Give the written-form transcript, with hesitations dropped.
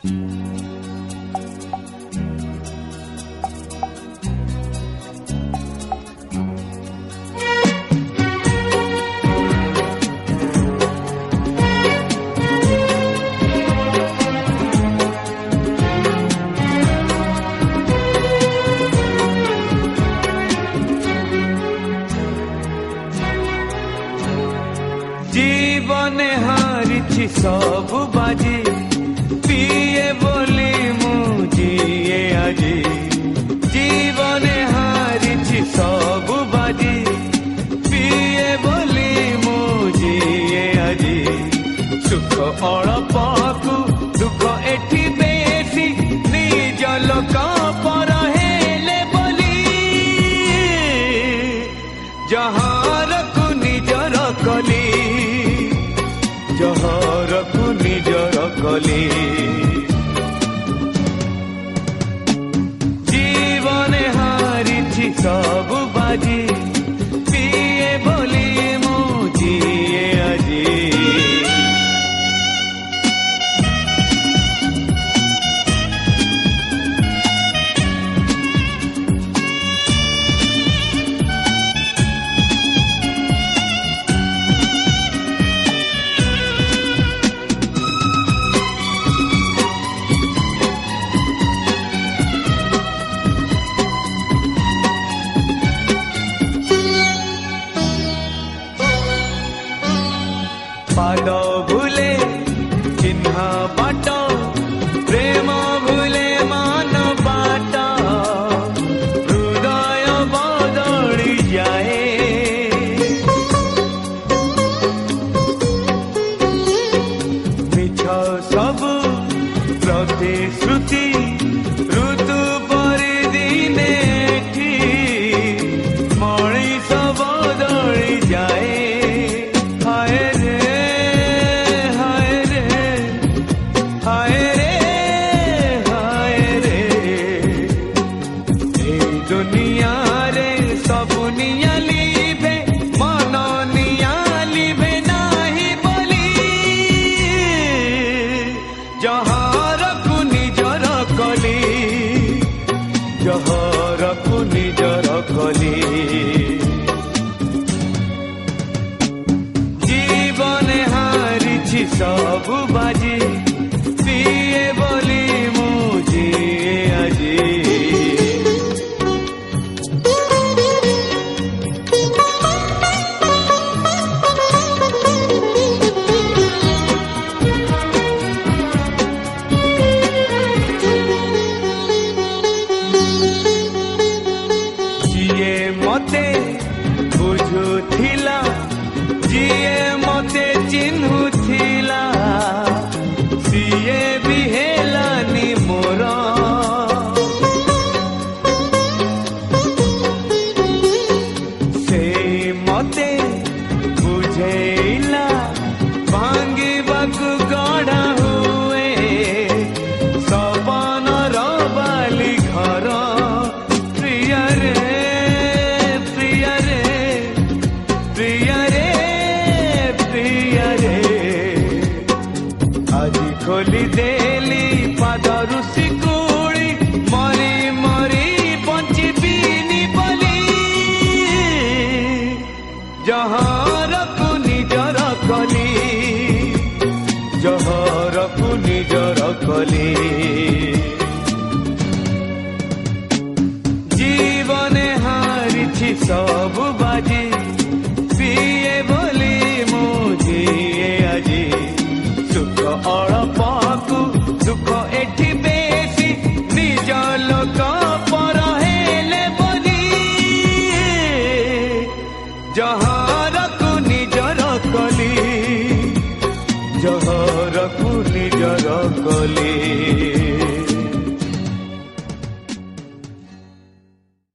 जीवने हारिछि सब बाजी पिए बोली मुझे आजी जीवने हारिछि सब बाजी पिए बोली मुझे आजी सुख अल्पकु दुख एठी बेसी निज लोक पर हेले बोली जहारकु निजर कली जहरकु निजर कली जीवने हारिछि सब बाजी पिए बोली मुझे आजी पाद भूले चिन्ह बाट प्रेम भूले मान बाट हृदय बदली जाए मिछ सब प्रतिश्रुति ऋतु परिदिने मणिष बदली जाए दुनिया रे सब नियालिबे मन नियालिबे नाही बोली जहरकु निजर कली जहरकु निजर कली जीवने हारिछि सब बाजी पिए बोली मुझे आजी मते बुझुथिला जिए मते चिन्हुथिला सिए भी हेलानी मोर से मते बुझेला भांगिबाकु गढ़ा हुए सपन रबाली घर प्रिय रे खोली देली पादरु सिकुड़ी मरी मरी बंचिबिनी बोली जहरकु निजर कली जहरकु निजर कली जीवने हारिछि सब बाजी पिए बोली मुझे आजी सुख अल्पकु दुख एठी बेसी निज लोक पर हेले बोली जहरकु निजर कली जहरकु निजर कली।